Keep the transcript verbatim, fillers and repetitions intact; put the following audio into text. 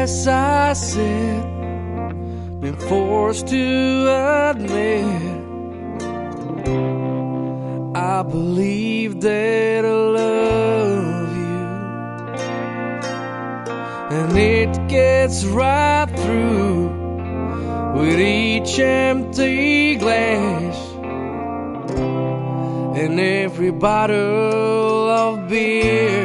yes, I said, been forced to admit I believe that I love you, and it gets right through with each empty glass and every bottle of beer.